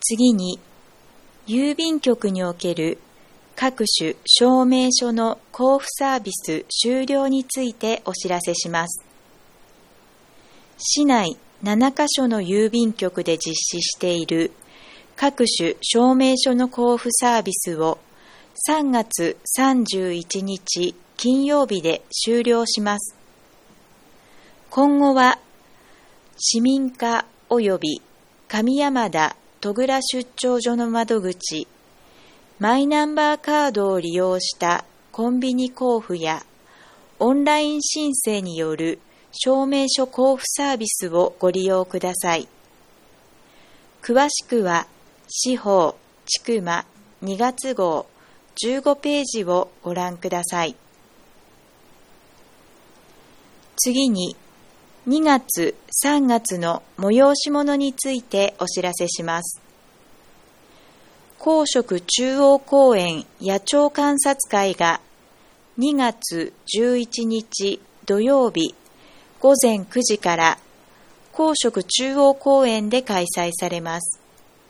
次に、郵便局における各種証明書の交付サービス終了についてお知らせします。市内7カ所の郵便局で実施している各種証明書の交付サービスを3月31日金曜日で終了します。今後は市民課及び上山田戸倉出張所の窓口、マイナンバーカードを利用したコンビニ交付やオンライン申請による証明書交付サービスをご利用ください。詳しくは市報ちくま2月号15ページをご覧ください。次に2月、3月の催し物についてお知らせします。公職中央公園野鳥観察会が2月11日土曜日午前9時から公職中央公園で開催されます。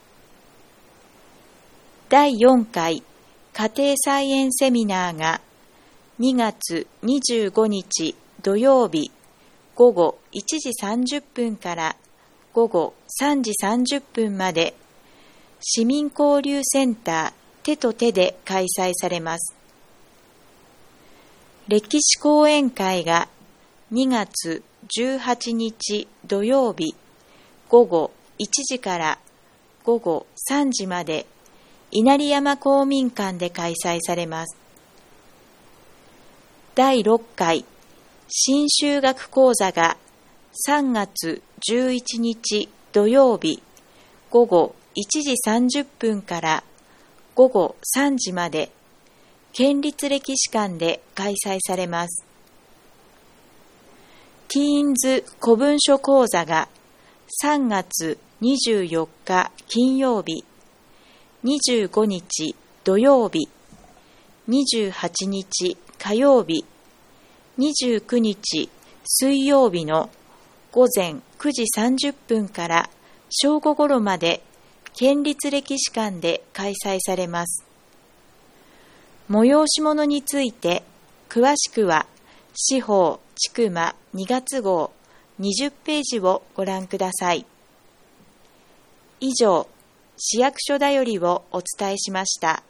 第4回家庭菜園セミナーが2月25日土曜日午後1時30分から午後3時30分まで市民交流センター手と手で開催されます。歴史講演会が2月18日土曜日午後1時から午後3時まで稲荷山公民館で開催されます。第6回新修学講座が3月11日土曜日午後1時30分から午後3時まで県立歴史館で開催されます。ティーンズ古文書講座が3月24日金曜日、25日土曜日、28日火曜日、29日水曜日の午前9時30分から正午ごろまで県立歴史館で開催されます。催し物について詳しくは市報ちくま2月号20ページをご覧ください。以上、市役所だよりをお伝えしました。